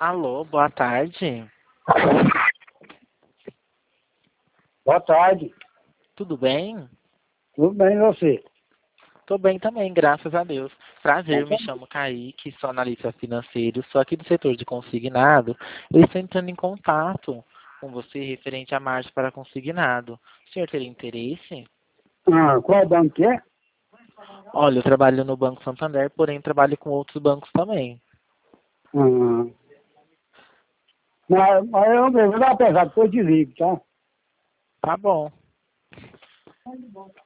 Alô, boa tarde. Boa tarde. Tudo bem? Tudo bem, e você? Tô bem também, graças a Deus. Prazer, me Então, chamo Kaique, sou analista financeiro, sou aqui do setor de consignado. Eu estou entrando em contato com você referente à margem para consignado. O senhor teria interesse? qual banco que é? Olha, eu trabalho no Banco Santander, porém trabalho com outros bancos também. Ah, mas eu vou dar uma pesada, depois desligo, tá? Tá bom.